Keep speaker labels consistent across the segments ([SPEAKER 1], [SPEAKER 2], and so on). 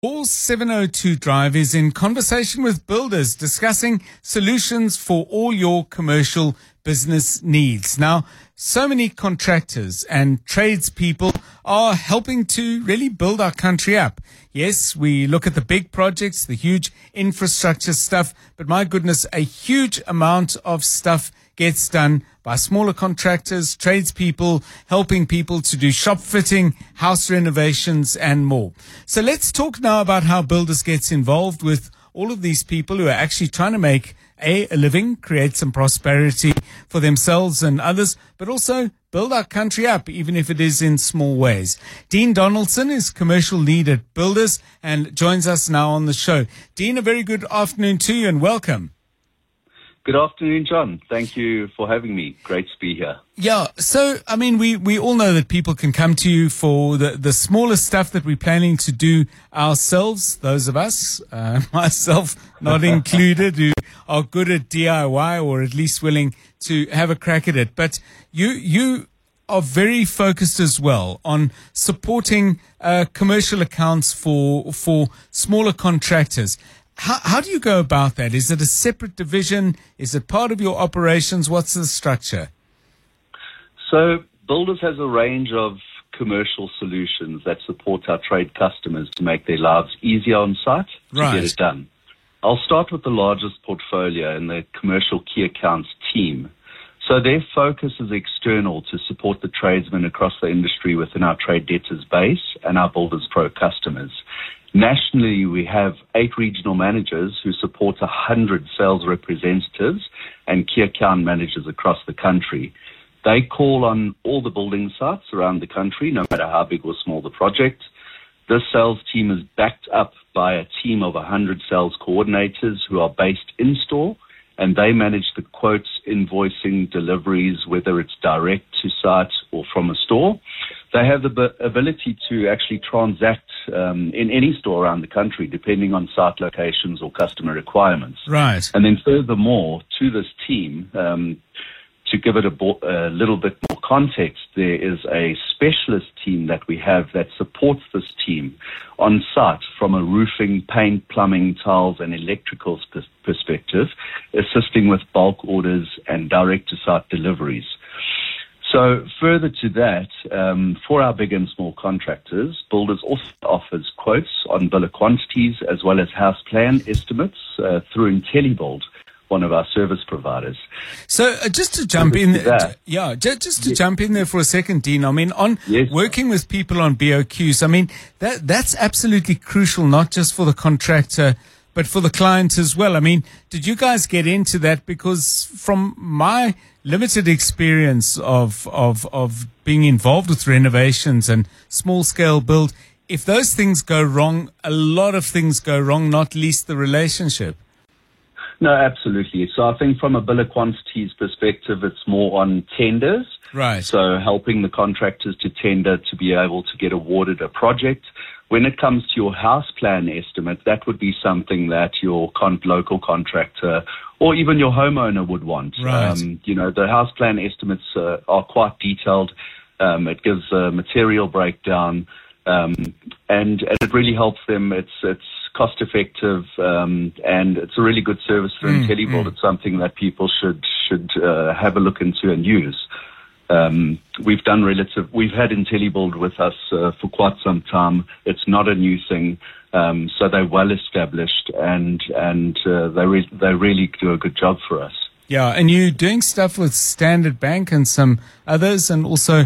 [SPEAKER 1] All 702 Drive is in conversation with builders discussing solutions for all your commercial business needs. Now, so many contractors and tradespeople are helping to really build our country up. Yes, we look at the big projects, the huge infrastructure stuff, but my goodness, a huge amount of stuff gets done by smaller contractors, tradespeople, helping people to do shop fitting, house renovations, and more. So let's talk now about how Builders gets involved with all of these people who are actually trying to make a living, create some prosperity for themselves and others, but also build our country up, even if it is in small ways. Dean Donaldson is commercial lead at Builders and joins us now on the show. Dean, a very good afternoon to you and welcome.
[SPEAKER 2] Good afternoon, John. Thank you for having me. Great to be here.
[SPEAKER 1] Yeah, so, I mean, we all know that people can come to you for the smaller stuff that we're planning to do ourselves, those of us, myself not included, who are good at DIY or at least willing to have a crack at it. But you are very focused as well on supporting commercial accounts for smaller contractors. How do you go about that? Is it a separate division? Is it part of your operations? What's the structure?
[SPEAKER 2] So Builders has a range of commercial solutions that support our trade customers to make their lives easier on site to get it done. I'll start with the largest portfolio in the commercial key accounts team. So their focus is external to support the tradesmen across the industry within our trade debtors base and our Builders Pro customers. Nationally, we have 8 regional managers who support 100 sales representatives and key account managers across the country. They call on all the building sites around the country, no matter how big or small the project. This sales team is backed up by a team of 100 sales coordinators who are based in-store, and they manage the quotes, invoicing, deliveries, whether it's direct to site or from a store. They have the ability to actually transact in any store around the country, depending on site locations or customer requirements.
[SPEAKER 1] Right.
[SPEAKER 2] And then furthermore, to this team, to give it a little bit more context, there is a specialist team that we have that supports this team on site from a roofing, paint, plumbing, tiles, and electrical perspective, assisting with bulk orders and direct-to-site deliveries. So further to that, for our big and small contractors, Builders also offers quotes on bill of quantities as well as house plan estimates through IntelliBuild, one of our service providers.
[SPEAKER 1] So just to jump in, just to jump in there for a second, Dean. I mean, working with people on BOQs, I mean that's absolutely crucial, not just for the contractor, but for the client as well. I mean, did you guys get into that? Because from my limited experience of being involved with renovations and small scale build, if those things go wrong, a lot of things go wrong, not least the relationship.
[SPEAKER 2] No, absolutely. So I think from a bill of quantities perspective, it's more on tenders.
[SPEAKER 1] Right.
[SPEAKER 2] So helping the contractors to tender to be able to get awarded a project. When it comes to your house plan estimate, that would be something that your local contractor or even your homeowner would want.
[SPEAKER 1] Right.
[SPEAKER 2] The house plan estimates are quite detailed. It gives a material breakdown, and it really helps them. It's cost effective, and it's a really good service for IntelliBuild. It's something that people should have a look into and use. We've had IntelliBuild with us for quite some time. It's not a new thing, so they're well established, and they really do a good job for us.
[SPEAKER 1] Yeah, and you're doing stuff with Standard Bank and some others, and also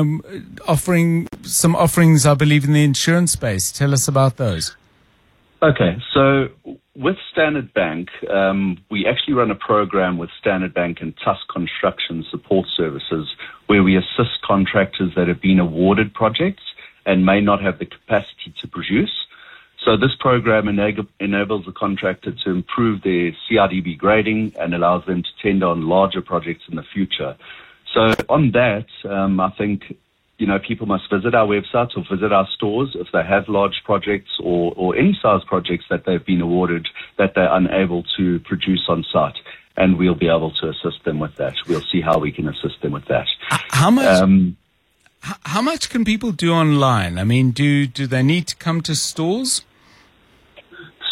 [SPEAKER 1] offering some offerings, I believe, in the insurance space. Tell us about those.
[SPEAKER 2] Okay, so with Standard Bank, we actually run a program with Standard Bank and Tusk Construction Support Services where we assist contractors that have been awarded projects and may not have the capacity to produce. So this program enables the contractor to improve their CRDB grading and allows them to tender on larger projects in the future. So on that, I think people must visit our websites or visit our stores if they have large projects or any size projects that they've been awarded that they're unable to produce on site. And we'll be able to assist them with that. We'll see how we can assist them with that.
[SPEAKER 1] How much can people do online? I mean, do they need to come to stores?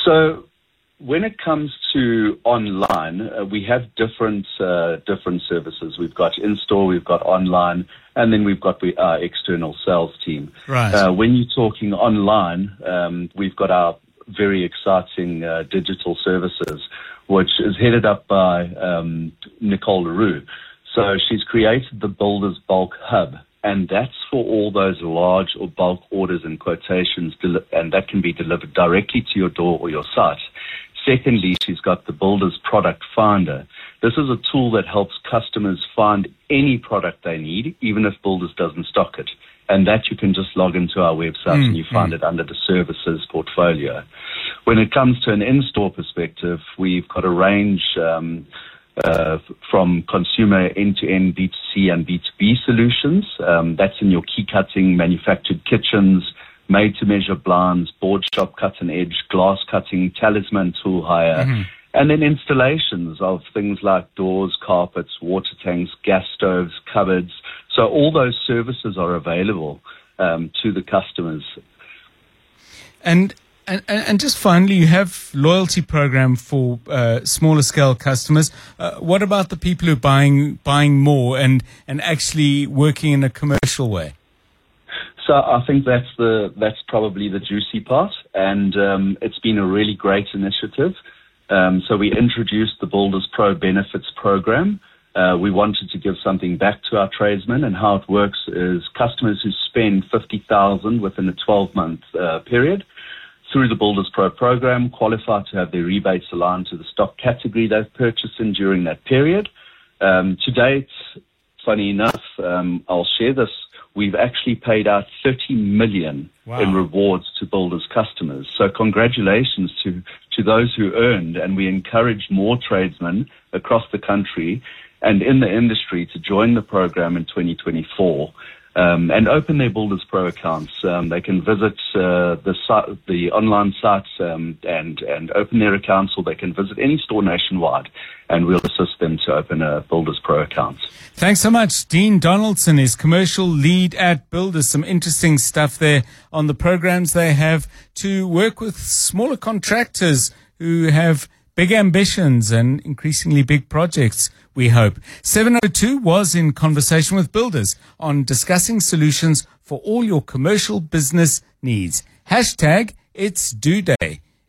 [SPEAKER 2] So when it comes to online, we have different services. We've got in-store, we've got online, and then we've got our external sales team.
[SPEAKER 1] Right.
[SPEAKER 2] When you're talking online, we've got our very exciting digital services, which is headed up by Nicole Leroux. So she's created the Builders Bulk Hub, and that's for all those large or bulk orders and quotations, and that can be delivered directly to your door or your site. Secondly, she's got the Builders Product Finder. This is a tool that helps customers find any product they need, even if Builders doesn't stock it. And that you can just log into our website and you find it under the services portfolio. When it comes to an in-store perspective, we've got a range from consumer end-to-end B2C and B2B solutions. That's in your key cutting, manufactured kitchens, made-to-measure blinds, board shop cut and edge, glass cutting, talisman tool hire, and then installations of things like doors, carpets, water tanks, gas stoves, cupboards. So all those services are available to the customers.
[SPEAKER 1] And just finally, you have loyalty program for smaller scale customers. What about the people who are buying more and actually working in a commercial way?
[SPEAKER 2] So I think that's probably the juicy part, and it's been a really great initiative. So we introduced the Builders Pro Benefits Program. We wanted to give something back to our tradesmen, and how it works is customers who spend $50,000 within a 12-month period through the Builders Pro program qualify to have their rebates aligned to the stock category they've purchased in during that period. To date, funny enough, I'll share this, we've actually paid out $30 million in rewards to Builders customers. So congratulations to those who earned, and we encourage more tradesmen across the country and in the industry to join the program in 2024 and open their Builders Pro accounts. They can visit the online sites and open their accounts, or they can visit any store nationwide, and we'll assist them to open a Builders Pro account.
[SPEAKER 1] Thanks so much. Dean Donaldson is commercial lead at Builders. Some interesting stuff there on the programs they have to work with smaller contractors who have big ambitions and increasingly big projects, we hope. 702 was in conversation with Builders on discussing solutions for all your commercial business needs. #It's Due Day.